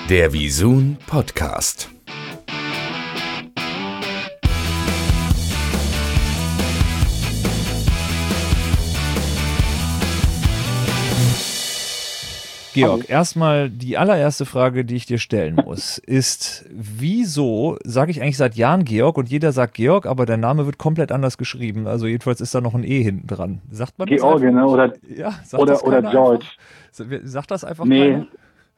Der Visun Podcast. Georg, erstmal die allererste Frage, die ich dir stellen muss, ist, wieso sage ich eigentlich seit Jahren Georg und jeder sagt Georg, aber der Name wird komplett anders geschrieben. Also jedenfalls ist da noch ein E hinten dran. Sagt man das George, ne? Oder George. Sagt das einfach keiner?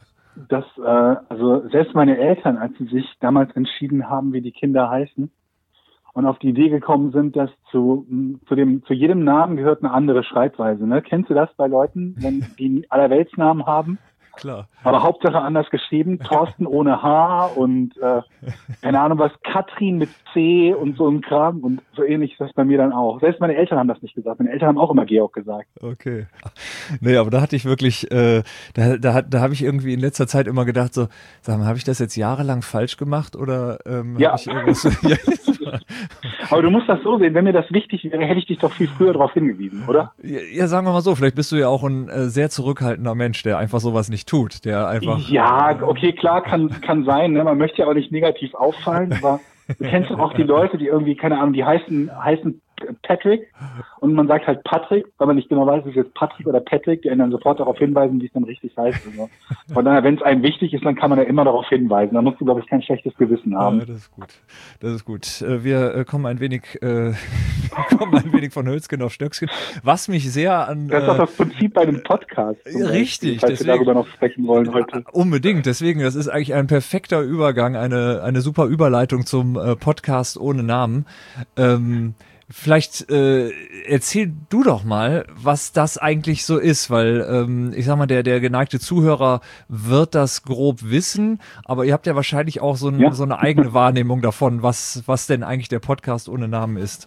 Also selbst meine Eltern, als sie sich damals entschieden haben, wie die Kinder heißen und auf die Idee gekommen sind, dass zu jedem Namen gehört eine andere Schreibweise. Ne? Kennst du das bei Leuten, wenn die Allerweltsnamen haben? Klar. Aber Hauptsache anders geschrieben, Thorsten ohne H und keine Ahnung was, Katrin mit C und so ein Kram und so ähnlich ist das bei mir dann auch. Selbst meine Eltern haben das nicht gesagt. Meine Eltern haben auch immer Georg gesagt. Okay. Nee, aber da hatte ich wirklich, da habe ich irgendwie in letzter Zeit immer gedacht, so, sag mal, habe ich das jetzt jahrelang falsch gemacht oder ja. habe ich irgendwas... Aber du musst das so sehen, wenn mir das wichtig wäre, hätte ich dich doch viel früher darauf hingewiesen, oder? Ja, sagen wir mal so, vielleicht bist du ja auch ein sehr zurückhaltender Mensch, der einfach sowas nicht tut, der einfach... Ja, okay, klar, kann sein, ne? Man möchte ja auch nicht negativ auffallen, aber du kennst doch auch die Leute, die irgendwie, keine Ahnung, die heißen Patrick und man sagt halt Patrick, weil man nicht genau weiß, ist es jetzt Patrick oder Patrick, die einen dann sofort darauf hinweisen, wie es dann richtig heißt. Also. Von daher, wenn es einem wichtig ist, dann kann man ja immer darauf hinweisen. Da musst du, glaube ich, kein schlechtes Gewissen haben. Ja, das ist gut. Wir kommen ein wenig von Hölzgen auf Stöcksken. Was mich sehr an... Das ist doch das Prinzip bei einem Podcast. Richtig. Falls wir darüber noch sprechen wollen heute. Unbedingt. Deswegen, das ist eigentlich ein perfekter Übergang, eine super Überleitung zum Podcast ohne Namen. Vielleicht erzähl du doch mal, was das eigentlich so ist, weil ich sag mal, der geneigte Zuhörer wird das grob wissen, aber ihr habt ja wahrscheinlich auch so eine eigene Wahrnehmung davon, was denn eigentlich der Podcast ohne Namen ist.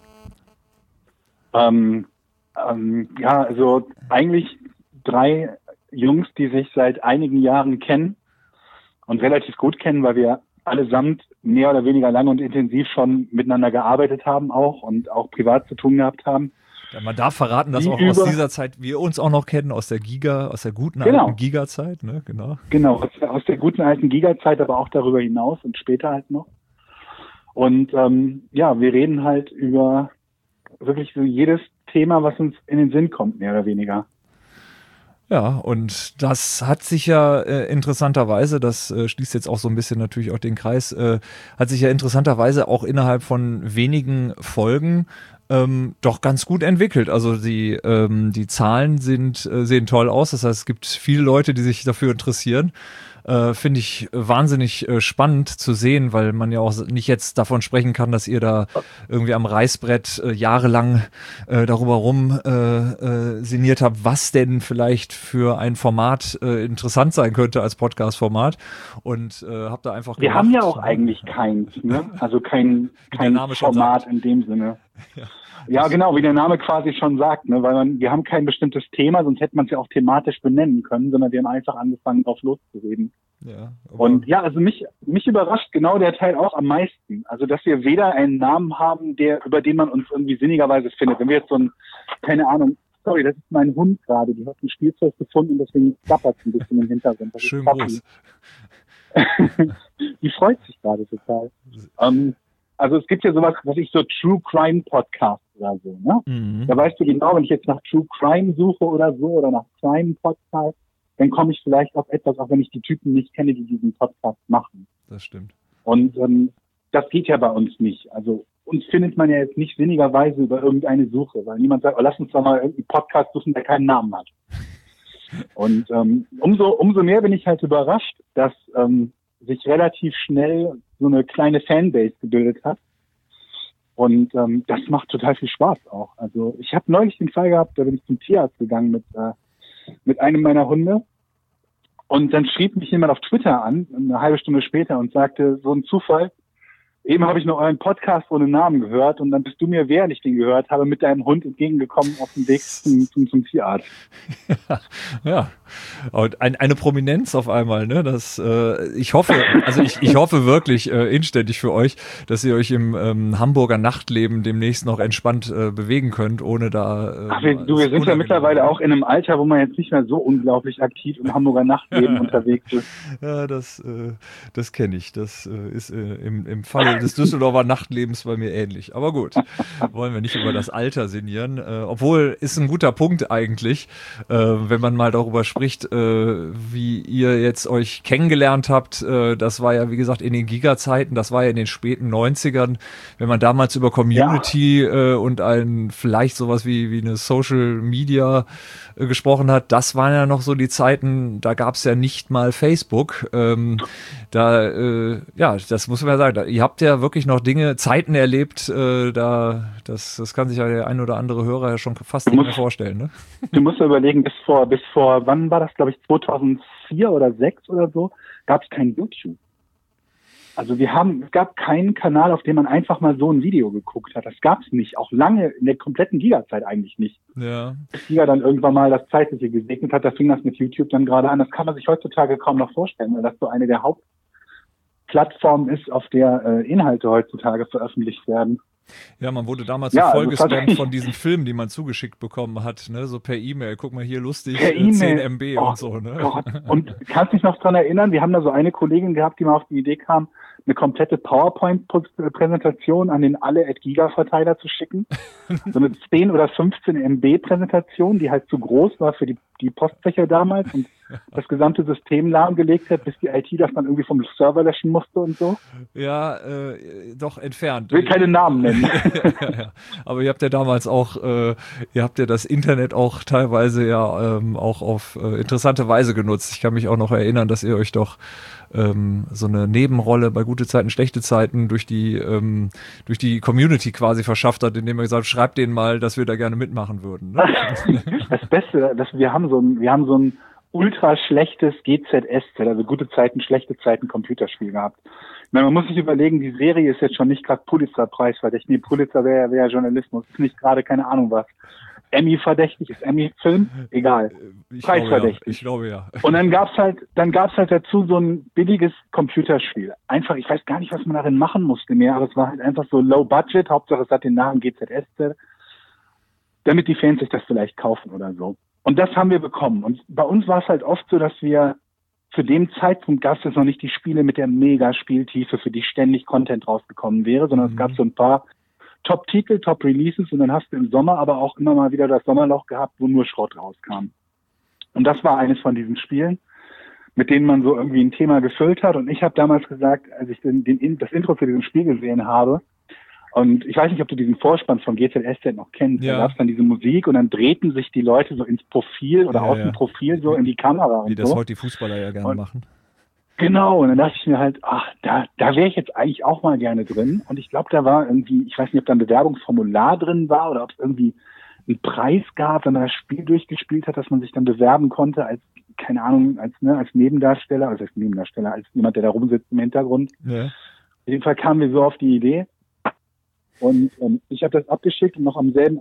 Ja, also eigentlich 3 Jungs, die sich seit einigen Jahren kennen und relativ gut kennen, weil wir allesamt mehr oder weniger lange und intensiv schon miteinander gearbeitet haben auch und auch privat zu tun gehabt haben. Ja, man darf verraten, dass auch aus dieser Zeit wir uns auch noch kennen, aus der guten alten Giga-Zeit, ne? Genau, aus der guten alten Giga-Zeit, aber auch darüber hinaus und später halt noch. Und wir reden halt über wirklich so jedes Thema, was uns in den Sinn kommt, mehr oder weniger. Ja, und das hat sich ja interessanterweise, das schließt jetzt auch so ein bisschen natürlich auch den Kreis, hat sich ja interessanterweise auch innerhalb von wenigen Folgen doch ganz gut entwickelt. Also die Zahlen sehen toll aus. Das heißt, es gibt viele Leute, die sich dafür interessieren. Finde ich wahnsinnig spannend zu sehen, weil man ja auch nicht jetzt davon sprechen kann, dass ihr da irgendwie am Reißbrett jahrelang darüber rum sinniert habt, was denn vielleicht für ein Format interessant sein könnte als Podcast-Format und habt da einfach Wir haben ja auch eigentlich keins, ne? Also kein Format in dem Sinne. Ja, genau, wie der Name quasi schon sagt, ne? Weil wir haben kein bestimmtes Thema, sonst hätte man es ja auch thematisch benennen können, sondern wir haben einfach angefangen, drauf loszureden. Ja, und ja, also mich überrascht genau der Teil auch am meisten. Also, dass wir weder einen Namen haben, über den man uns irgendwie sinnigerweise findet. Wenn wir jetzt keine Ahnung, sorry, das ist mein Hund gerade, die hat ein Spielzeug gefunden und deswegen klappert es ein bisschen im Hintergrund. Das schön groß. Die freut sich gerade total. Also es gibt ja sowas, was ich so True Crime Podcast oder so, ne? Mhm. Da weißt du genau, wenn ich jetzt nach True Crime suche oder so oder nach Crime Podcast, dann komme ich vielleicht auf etwas, auch wenn ich die Typen nicht kenne, die diesen Podcast machen. Das stimmt. Und das geht ja bei uns nicht. Also uns findet man ja jetzt nicht sinnigerweise über irgendeine Suche, weil niemand sagt, lass uns doch mal irgendeinen Podcast suchen, der keinen Namen hat. Und umso mehr bin ich halt überrascht, dass sich relativ schnell so eine kleine Fanbase gebildet hat. Und das macht total viel Spaß auch. Also ich habe neulich den Fall gehabt, da bin ich zum Tierarzt gegangen mit einem meiner Hunde. Und dann schrieb mich jemand auf Twitter an, eine halbe Stunde später, und sagte, so ein Zufall, eben habe ich noch euren Podcast ohne Namen gehört und dann bist du mir, während ich den gehört habe, mit deinem Hund entgegengekommen auf dem Weg zum Tierarzt. Ja, Und eine Prominenz auf einmal, ne? Ich hoffe wirklich inständig für euch, dass ihr euch im Hamburger Nachtleben demnächst noch entspannt bewegen könnt, ohne da. Wir sind ja mittlerweile auch in einem Alter, wo man jetzt nicht mehr so unglaublich aktiv im Hamburger Nachtleben unterwegs ist. Ja, das kenne ich. Das ist im Falle des Düsseldorfer Nachtlebens bei mir ähnlich. Aber gut, wollen wir nicht über das Alter sinnieren. Obwohl, ist ein guter Punkt eigentlich, wenn man mal darüber spricht, wie ihr jetzt euch kennengelernt habt. Das war ja, wie gesagt, in den Giga-Zeiten, das war ja in den späten 90ern. Wenn man damals über Community und vielleicht sowas wie eine Social Media gesprochen hat, das waren ja noch so die Zeiten, da gab es ja nicht mal Facebook. Das muss man ja sagen. Ihr habt ja wirklich noch Zeiten erlebt, das kann sich ja der ein oder andere Hörer ja schon fast nicht mehr vorstellen. Ne? Du musst ja überlegen, bis vor, wann war das, glaube ich, 2004 oder 2006 oder so, gab es kein YouTube. Also es gab keinen Kanal, auf dem man einfach mal so ein Video geguckt hat. Das gab es nicht, auch lange in der kompletten Giga-Zeit eigentlich nicht. Ja. Bis Giga dann irgendwann mal das Zeitliche gesegnet hat, da fing das mit YouTube dann gerade an. Das kann man sich heutzutage kaum noch vorstellen, weil das so eine der Hauptplattformen ist, auf der Inhalte heutzutage veröffentlicht werden. Ja, man wurde damals so vollgespammt von diesen Filmen, die man zugeschickt bekommen hat, ne? So per E-Mail. Guck mal hier, lustig, 10 MB und so. Ne? Gott. Und kannst dich noch dran erinnern, wir haben da so eine Kollegin gehabt, die mal auf die Idee kam, eine komplette PowerPoint-Präsentation an den alle@Giga-Verteiler zu schicken. So eine 10 oder 15 MB-Präsentation, die halt zu groß war für die Postfächer damals und das gesamte System lahmgelegt hat, bis die IT das dann irgendwie vom Server löschen musste und so. Ja, doch entfernt. Ich will keine Namen nennen. Ja. Aber ihr habt ja damals auch, ihr habt ja das Internet auch teilweise ja auch auf interessante Weise genutzt. Ich kann mich auch noch erinnern, dass ihr euch doch so eine Nebenrolle bei gute Zeiten, schlechte Zeiten durch die Community quasi verschafft hat, indem ihr gesagt habt, schreibt denen mal, dass wir da gerne mitmachen würden. Ne? Das Beste, wir haben so ein ultra schlechtes GZSZ, also gute Zeiten, schlechte Zeiten Computerspiel gehabt. Ich meine, man muss sich überlegen, die Serie ist jetzt schon nicht gerade Pulitzer-Preis verdächtig. Nee, Pulitzer wäre ja Journalismus, ist nicht gerade keine Ahnung was. Emmy verdächtig, ist Emmy Film? Egal. Preisverdächtig. Ich glaube ja. Und dann gab's halt dazu so ein billiges Computerspiel. Einfach, ich weiß gar nicht, was man darin machen musste mehr, aber es war halt einfach so low budget, Hauptsache es hat den Namen GZSZ, damit die Fans sich das vielleicht kaufen oder so. Und das haben wir bekommen. Und bei uns war es halt oft so, dass wir zu dem Zeitpunkt gab es jetzt noch nicht die Spiele mit der Mega-Spieltiefe, für die ständig Content rausgekommen wäre, sondern es gab so ein paar Top-Titel, Top-Releases und dann hast du im Sommer aber auch immer mal wieder das Sommerloch gehabt, wo nur Schrott rauskam. Und das war eines von diesen Spielen, mit denen man so irgendwie ein Thema gefüllt hat. Und ich habe damals gesagt, als ich das Intro für dieses Spiel gesehen habe, und ich weiß nicht, ob du diesen Vorspann von GZSZ noch kennst, da gab es dann diese Musik und dann drehten sich die Leute so ins Profil oder aus dem Profil so in die Kamera. Wie das heute die Fußballer ja gerne machen. Genau, und dann dachte ich mir halt, da wäre ich jetzt eigentlich auch mal gerne drin. Und ich glaube, da war irgendwie, ich weiß nicht, ob da ein Bewerbungsformular drin war oder ob es irgendwie einen Preis gab, wenn man das Spiel durchgespielt hat, dass man sich dann bewerben konnte als, keine Ahnung, als Nebendarsteller, als jemand, der da rumsitzt im Hintergrund. Ja. Auf jeden Fall kamen wir so auf die Idee. Und ich habe das abgeschickt und noch am selben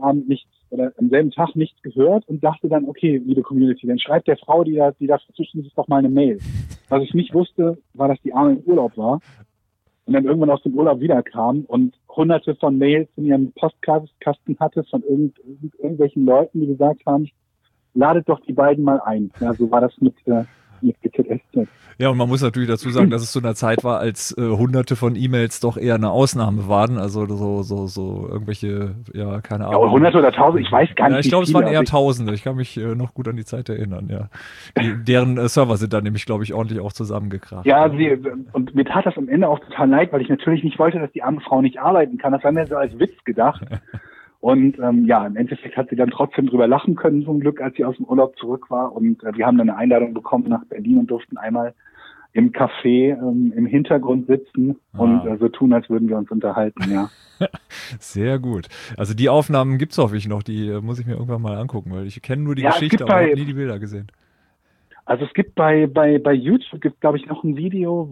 Tag nichts gehört und dachte dann, okay, liebe Community, dann schreibt der Frau, die da zuständig ist, doch mal eine Mail. Was ich nicht wusste, war, dass die Arme im Urlaub war und dann irgendwann aus dem Urlaub wiederkam und hunderte von Mails in ihrem Postkasten hatte von irgendwelchen Leuten, die gesagt haben, ladet doch die beiden mal ein. Ja, so war das mit GZSZ. Ja, und man muss natürlich dazu sagen, dass es zu einer Zeit war, als hunderte von E-Mails doch eher eine Ausnahme waren. Also so irgendwelche, ja, keine Ahnung. Ja, hunderte oder tausende, ich weiß gar nicht. Ja, ich glaube, es waren eher Tausende. Ich kann mich noch gut an die Zeit erinnern, ja. Deren Server sind dann nämlich, glaube ich, ordentlich auch zusammengekracht. Ja, und mir tat das am Ende auch total leid, weil ich natürlich nicht wollte, dass die arme Frau nicht arbeiten kann. Das war mir so als Witz gedacht. Und im Endeffekt hat sie dann trotzdem drüber lachen können, zum Glück, als sie aus dem Urlaub zurück war. Und wir haben dann eine Einladung bekommen nach Berlin und durften einmal im Café im Hintergrund sitzen und so tun, als würden wir uns unterhalten, ja. Sehr gut. Also die Aufnahmen gibt's hoffentlich noch, die muss ich mir irgendwann mal angucken, weil ich kenne nur die Geschichte, aber habe nie die Bilder gesehen. Also es gibt bei YouTube, glaube ich, noch ein Video,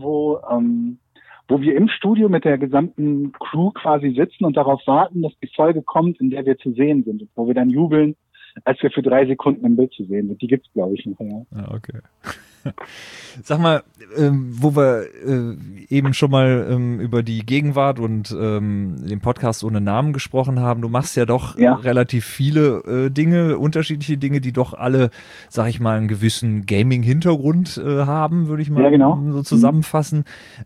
wo wir im Studio mit der gesamten Crew quasi sitzen und darauf warten, dass die Folge kommt, in der wir zu sehen sind, wo wir dann jubeln, als wir für 3 Sekunden im Bild zu sehen sind. Die gibt's, glaube ich, noch, ja. Ja, okay. Sag mal, wo wir eben schon mal über die Gegenwart und den Podcast ohne Namen gesprochen haben, du machst ja doch relativ viele Dinge, unterschiedliche Dinge, die doch alle, sag ich mal, einen gewissen Gaming-Hintergrund haben, würde ich mal so zusammenfassen.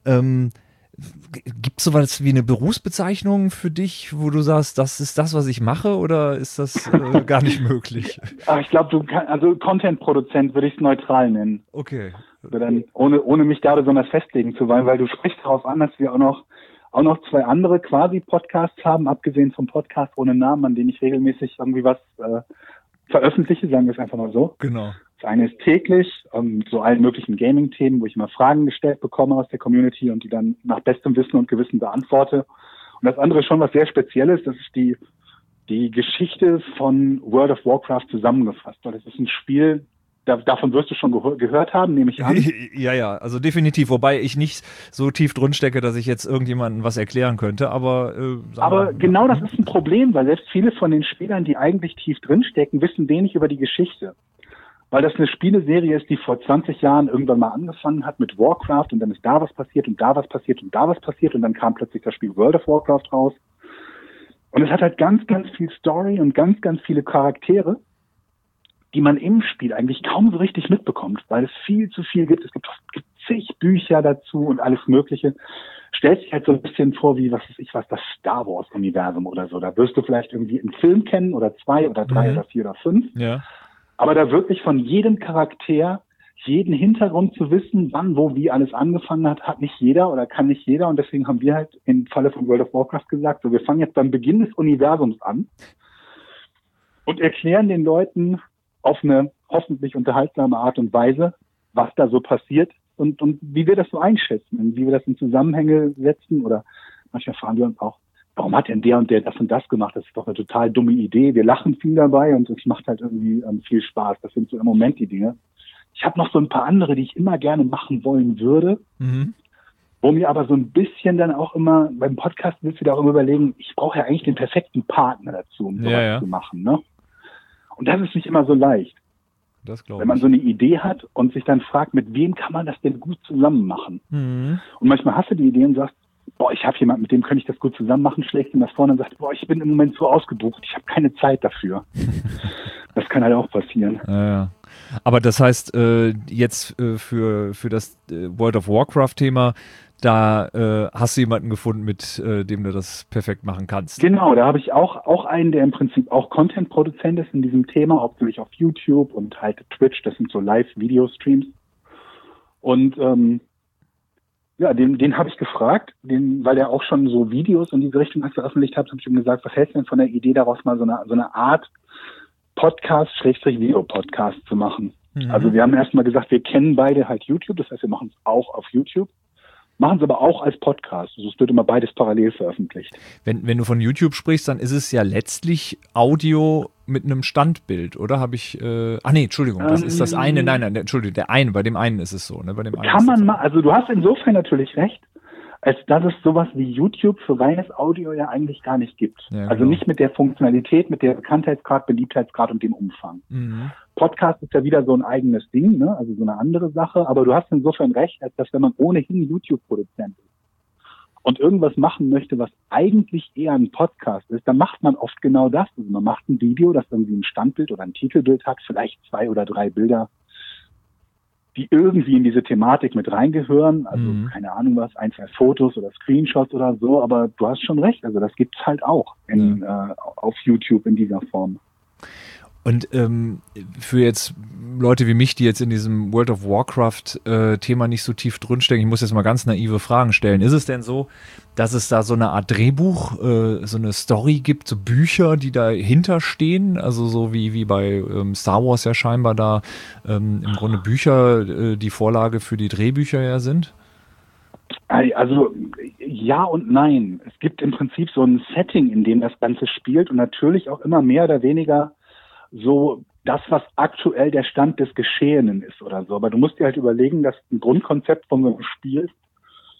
Gibt es sowas wie eine Berufsbezeichnung für dich, wo du sagst, das ist das, was ich mache, oder ist das gar nicht möglich? Ach, ich glaube, also Content-Produzent würde ich es neutral nennen. Okay. Dann, ohne mich da besonders festlegen zu wollen, weil du sprichst darauf an, dass wir auch noch 2 andere quasi Podcasts haben, abgesehen vom Podcast ohne Namen, an denen ich regelmäßig irgendwie was veröffentliche, sagen wir es einfach mal so. Genau. Das eine ist täglich, so allen möglichen Gaming-Themen, wo ich immer Fragen gestellt bekomme aus der Community und die dann nach bestem Wissen und Gewissen beantworte. Und das andere ist schon was sehr Spezielles, das ist die Geschichte von World of Warcraft zusammengefasst, weil das ist ein Spiel, davon wirst du schon gehört haben, nehme ich an. Ja, also definitiv, wobei ich nicht so tief drin stecke, dass ich jetzt irgendjemandem was erklären könnte, aber genau das ist ein Problem, weil selbst viele von den Spielern, die eigentlich tief drin stecken, wissen wenig über die Geschichte. Weil das eine Spieleserie ist, die vor 20 Jahren irgendwann mal angefangen hat mit Warcraft und dann ist da was passiert und da was passiert und da was passiert und dann kam plötzlich das Spiel World of Warcraft raus. Und es hat halt ganz, ganz viel Story und ganz, ganz viele Charaktere, die man im Spiel eigentlich kaum so richtig mitbekommt, weil es viel zu viel gibt. Es gibt zig Bücher dazu und alles Mögliche. Stellt sich halt so ein bisschen vor wie, das Star Wars Universum oder so. Da wirst du vielleicht irgendwie einen Film kennen oder 2 oder 3 oder 4 oder 5. Ja. Aber da wirklich von jedem Charakter, jeden Hintergrund zu wissen, wann, wo, wie alles angefangen hat nicht jeder oder kann nicht jeder. Und deswegen haben wir halt im Falle von World of Warcraft gesagt, so, wir fangen jetzt beim Beginn des Universums an und erklären den Leuten auf eine hoffentlich unterhaltsame Art und Weise, was da so passiert und wie wir das so einschätzen und wie wir das in Zusammenhänge setzen. Oder manchmal fragen wir uns auch, warum hat denn der und der das und das gemacht? Das ist doch eine total dumme Idee. Wir lachen viel dabei und es macht halt irgendwie viel Spaß. Das sind so im Moment die Dinge. Ich habe noch so ein paar andere, die ich immer gerne machen wollen würde, wo mir aber so ein bisschen dann auch immer, beim Podcast willst du da auch immer überlegen, ich brauche ja eigentlich den perfekten Partner dazu, um sowas zu machen, ne? Und das ist nicht immer so leicht. Das glaube ich. Wenn man so eine Idee hat und sich dann fragt, mit wem kann man das denn gut zusammen machen? Und manchmal hast du die Idee und sagst, ich habe jemanden, mit dem könnte ich das gut zusammen machen, schlägst ihm das vorne und sagst, ich bin im Moment so ausgebucht, ich habe keine Zeit dafür. Das kann halt auch passieren. Ja. Aber das heißt, jetzt für das World of Warcraft-Thema, da hast du jemanden gefunden, mit dem du das perfekt machen kannst. Genau, da habe ich auch einen, der im Prinzip auch Content-Produzent ist in diesem Thema, hauptsächlich auf YouTube und halt Twitch, das sind so Live-Video-Streams. Und den habe ich gefragt, weil der auch schon so Videos in diese Richtung veröffentlicht hat, habe ich ihm gesagt, was hältst du denn von der Idee daraus mal so eine Art Podcast-Video-Podcast zu machen? Also wir haben erstmal gesagt, wir kennen beide halt YouTube, das heißt, wir machen es auch auf YouTube. Machen es aber auch als Podcast. Also es wird immer beides parallel veröffentlicht. Wenn du von YouTube sprichst, dann ist es ja letztlich Audio mit einem Standbild, oder? Habe ich, Entschuldigung, das ist das eine, nein, Entschuldigung, bei dem einen ist es so, ne? Bei dem einen kann man mal, also du hast insofern natürlich recht, als dass es sowas wie YouTube für reines Audio ja eigentlich gar nicht gibt. Ja, also nicht mit der Funktionalität, mit der Bekanntheitsgrad, Beliebtheitsgrad und dem Umfang. Podcast ist ja wieder so ein eigenes Ding, ne? Also so eine andere Sache, aber du hast insofern recht, als dass wenn man ohnehin YouTube-Produzent ist und irgendwas machen möchte, was eigentlich eher ein Podcast ist, dann macht man oft genau das. Also man macht ein Video, das irgendwie ein Standbild oder ein Titelbild hat, vielleicht 2 oder 3 Bilder, die irgendwie in diese Thematik mit reingehören, also keine Ahnung was, 1, 2 Fotos oder Screenshots oder so, aber du hast schon recht, also das gibt's halt auch auf YouTube in dieser Form. Und für jetzt Leute wie mich, die jetzt in diesem World of Warcraft-Thema nicht so tief drinstecken, ich muss jetzt mal ganz naive Fragen stellen. Ist es denn so, dass es da so eine Art Drehbuch, so eine Story gibt, so Bücher, die dahinter stehen? Also so wie bei Star Wars ja scheinbar da im Grunde Bücher die Vorlage für die Drehbücher ja sind? Also ja und nein. Es gibt im Prinzip so ein Setting, in dem das Ganze spielt und natürlich auch immer mehr oder weniger so das, was aktuell der Stand des Geschehenen ist oder so. Aber du musst dir halt überlegen, dass ein Grundkonzept von so einem Spiel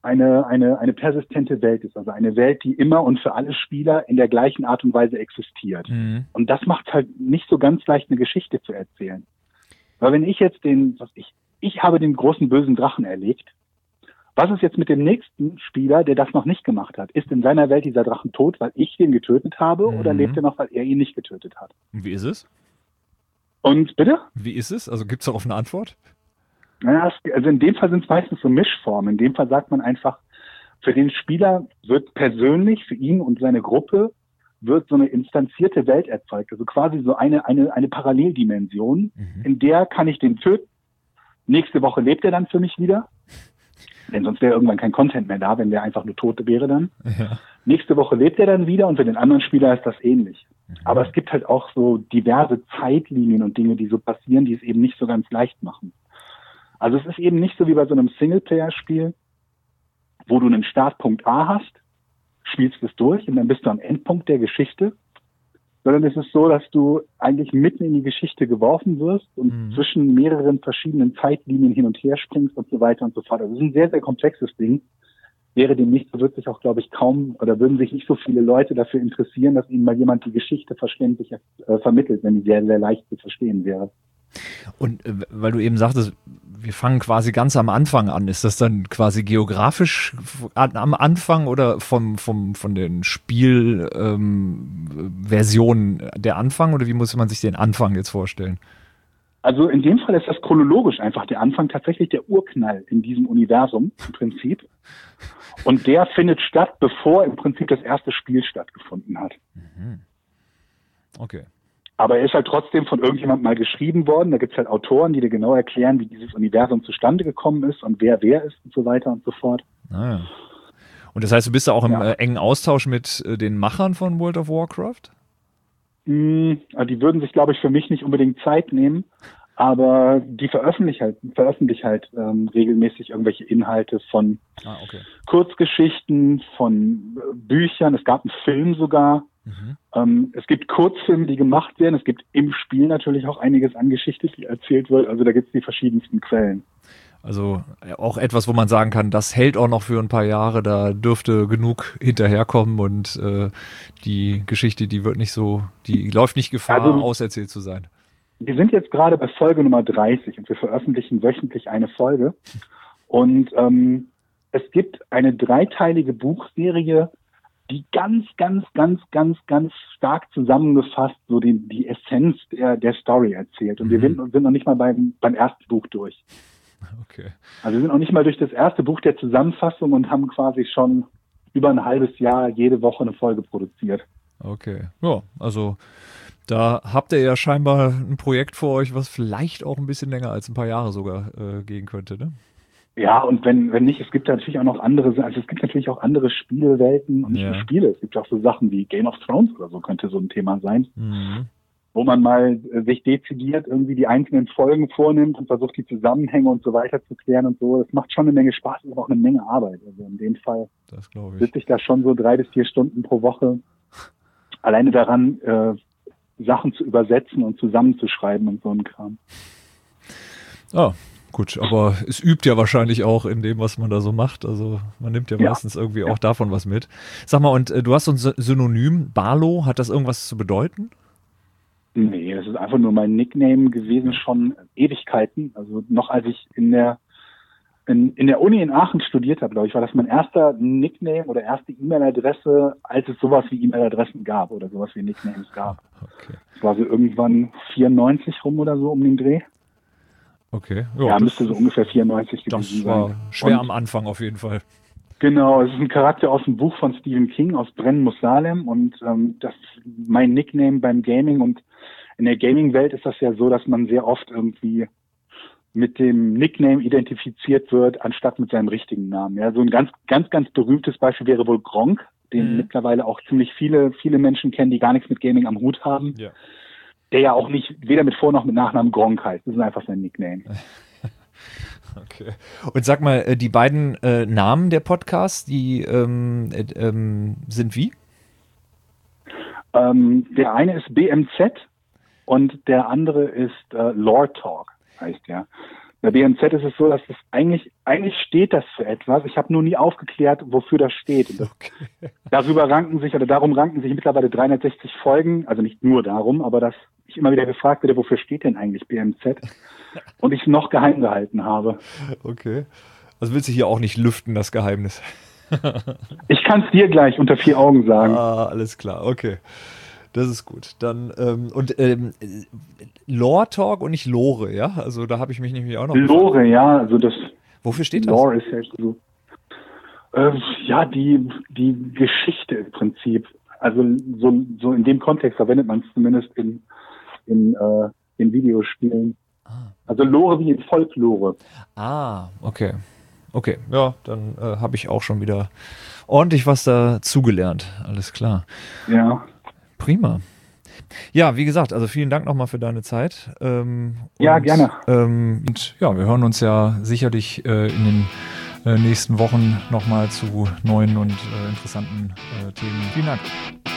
eine persistente Welt ist, also eine Welt, die immer und für alle Spieler in der gleichen Art und Weise existiert. Mhm. Und das macht halt nicht so ganz leicht, eine Geschichte zu erzählen. Weil wenn ich jetzt ich habe den großen bösen Drachen erlegt, was ist jetzt mit dem nächsten Spieler, der das noch nicht gemacht hat? Ist in seiner Welt dieser Drachen tot, weil ich den getötet habe, oder lebt er noch, weil er ihn nicht getötet hat? Und wie ist es? Und bitte? Wie ist es? Also gibt es darauf eine Antwort? Ja, also in dem Fall sind es meistens so Mischformen. In dem Fall sagt man einfach, für den Spieler wird persönlich, für ihn und seine Gruppe, wird so eine instanzierte Welt erzeugt. Also quasi so eine Paralleldimension, in der kann ich den töten. Nächste Woche lebt er dann für mich wieder. Denn sonst wäre irgendwann kein Content mehr da, wenn der einfach nur tot wäre dann. Ja. Nächste Woche lebt er dann wieder und für den anderen Spieler ist das ähnlich. Aber es gibt halt auch so diverse Zeitlinien und Dinge, die so passieren, die es eben nicht so ganz leicht machen. Also es ist eben nicht so wie bei so einem Singleplayer-Spiel, wo du einen Startpunkt A hast, spielst es durch und dann bist du am Endpunkt der Geschichte, sondern es ist so, dass du eigentlich mitten in die Geschichte geworfen wirst und zwischen mehreren verschiedenen Zeitlinien hin und her springst und so weiter und so fort. Also es ist ein sehr, sehr komplexes Ding. Wäre dem nicht so, wird sich auch, glaube ich, kaum oder würden sich nicht so viele Leute dafür interessieren, dass ihnen mal jemand die Geschichte verständlich vermittelt, wenn die sehr, sehr leicht zu verstehen wäre. Und weil du eben sagtest, wir fangen quasi ganz am Anfang an. Ist das dann quasi geografisch am Anfang oder von den Spielversionen der Anfang? Oder wie muss man sich den Anfang jetzt vorstellen? Also in dem Fall ist das chronologisch einfach der Anfang, tatsächlich der Urknall in diesem Universum im Prinzip. Und der findet statt, bevor im Prinzip das erste Spiel stattgefunden hat. Okay. Aber er ist halt trotzdem von irgendjemandem mal geschrieben worden. Da gibt es halt Autoren, die dir genau erklären, wie dieses Universum zustande gekommen ist und wer ist und so weiter und so fort. Ah, ja. Und das heißt, du bist da auch im engen Austausch mit den Machern von World of Warcraft? Die würden sich, glaube ich, für mich nicht unbedingt Zeit nehmen, aber die veröffentlichen halt regelmäßig irgendwelche Inhalte von Kurzgeschichten, von Büchern. Es gab einen Film sogar. Es gibt Kurzfilme, die gemacht werden. Es gibt im Spiel natürlich auch einiges an Geschichte, die erzählt wird. Also da gibt es die verschiedensten Quellen. Also auch etwas, wo man sagen kann, das hält auch noch für ein paar Jahre. Da dürfte genug hinterherkommen und die Geschichte, die läuft nicht Gefahr, auserzählt zu sein. Wir sind jetzt gerade bei Folge Nummer 30 und wir veröffentlichen wöchentlich eine Folge. Und es gibt eine 3-teilige Buchserie, die ganz, ganz, ganz, ganz, ganz stark zusammengefasst so die Essenz der Story erzählt. Und wir sind noch nicht mal beim ersten Buch durch. Okay. Also wir sind noch nicht mal durch das erste Buch der Zusammenfassung und haben quasi schon über ein halbes Jahr jede Woche eine Folge produziert. Okay. Ja, also da habt ihr ja scheinbar ein Projekt vor euch, was vielleicht auch ein bisschen länger als ein paar Jahre sogar gehen könnte, ne? Ja, und wenn nicht, es gibt natürlich auch noch andere, also es gibt natürlich auch andere Spielewelten und nicht nur Spiele. Es gibt auch so Sachen wie Game of Thrones oder so, könnte so ein Thema sein, wo man mal sich dezidiert irgendwie die einzelnen Folgen vornimmt und versucht, die Zusammenhänge und so weiter zu klären und so. Das macht schon eine Menge Spaß, ist aber auch eine Menge Arbeit. Also in dem Fall sitze ich da schon so 3 bis 4 Stunden pro Woche alleine daran, Sachen zu übersetzen und zusammenzuschreiben und so ein Kram. Oh. Gut, aber es übt ja wahrscheinlich auch in dem, was man da so macht. Also man nimmt ja meistens irgendwie auch davon was mit. Sag mal, und du hast so ein Synonym, Barlo, hat das irgendwas zu bedeuten? Nee, das ist einfach nur mein Nickname gewesen, schon Ewigkeiten. Also noch als ich in der Uni in Aachen studiert habe, glaube ich, war das mein erster Nickname oder erste E-Mail-Adresse, als es sowas wie E-Mail-Adressen gab oder sowas wie Nicknames gab. Okay. Das war so irgendwann 94 rum oder so um den Dreh. Okay. Ja, müsste so ungefähr 94 gewesen sein. Das war schwer am Anfang auf jeden Fall. Genau, es ist ein Charakter aus dem Buch von Stephen King, aus Brennen muss Salem, und das ist mein Nickname beim Gaming. Und in der Gaming-Welt ist das ja so, dass man sehr oft irgendwie mit dem Nickname identifiziert wird, anstatt mit seinem richtigen Namen. Ja, so ein ganz, ganz, ganz berühmtes Beispiel wäre wohl Gronkh, den mittlerweile auch ziemlich viele Menschen kennen, die gar nichts mit Gaming am Hut haben. Ja. Der ja auch nicht weder mit Vor- noch mit Nachnamen Gronkh heißt. Das ist einfach sein Nickname. Okay. Und sag mal, die beiden Namen der Podcasts, die sind wie? Der eine ist BMZ und der andere ist Lore Talk, heißt der. Bei BMZ ist es so, dass es eigentlich steht das für etwas. Ich habe nur nie aufgeklärt, wofür das steht. Und darum ranken sich mittlerweile 360 Folgen, also nicht nur darum, aber dass ich immer wieder gefragt werde, wofür steht denn eigentlich BMZ? Und ich es noch geheim gehalten habe. Okay. Also willst du hier auch nicht lüften, das Geheimnis? Ich kann es dir gleich unter 4 Augen sagen. Ah, alles klar, okay. Das ist gut. Dann, Lore Talk und nicht Lore, ja? Also da habe ich mich nämlich auch noch Lore, ja, also das. Wofür steht das? Lore ist ja so. Die Geschichte im Prinzip. Also so in dem Kontext verwendet man es zumindest in Videospielen. Also Lore wie in Folklore. Ah, okay. Okay, ja, dann habe ich auch schon wieder ordentlich was dazugelernt. Alles klar. Ja. Prima. Ja, wie gesagt, also vielen Dank nochmal für deine Zeit. Ja, gerne. Und ja, wir hören uns ja sicherlich in den nächsten Wochen nochmal zu neuen und interessanten Themen. Vielen Dank.